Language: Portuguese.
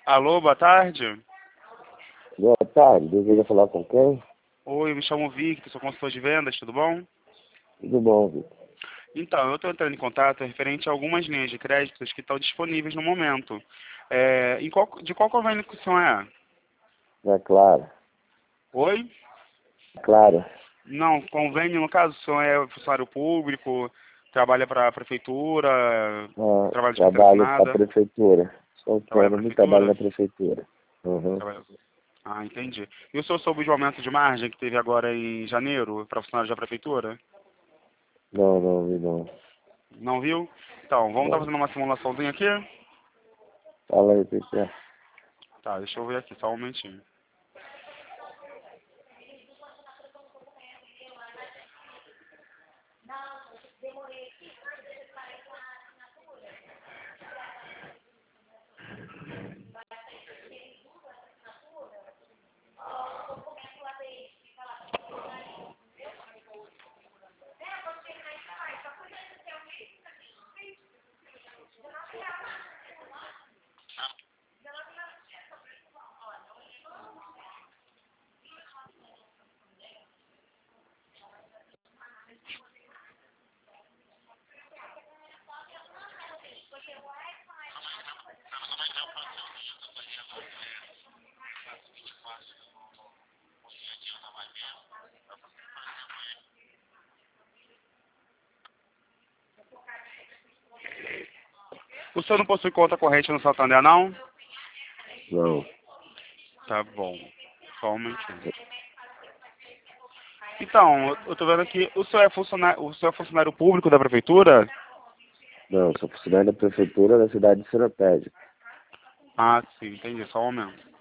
Alô, boa tarde. Boa tarde, deseja falar com quem? Oi, eu me chamo Victor, sou consultor de vendas, tudo bom? Tudo bom, Vitor. Então, eu estou entrando em contato referente a algumas linhas de créditos que estão disponíveis no momento. De qual convênio que o senhor é? É claro. Oi? Claro. Não, convênio, no caso, o senhor é funcionário público, trabalha para a prefeitura, trabalha de carteira Trabalho para a assinada, prefeitura. Sou trabalha para a autônomo e trabalho prefeitura? na prefeitura. Uhum. Trabalha- Ah, entendi. E o senhor soube de aumento de margem que teve agora em janeiro para funcionários da prefeitura? Não, não, vi não. Não viu? Então, vamos estar Não. fazendo uma simulaçãozinha aqui? Fala aí, Peter. Tá, deixa eu ver aqui, só um momentinho. O senhor não possui conta corrente no Santander, não? Não. Tá bom. Só um momentinho. Então, eu tô vendo aqui, o senhor é funcionário público da prefeitura? Não, sou funcionário da prefeitura da cidade de Seropédica. Ah, sim, entendi, só um momento.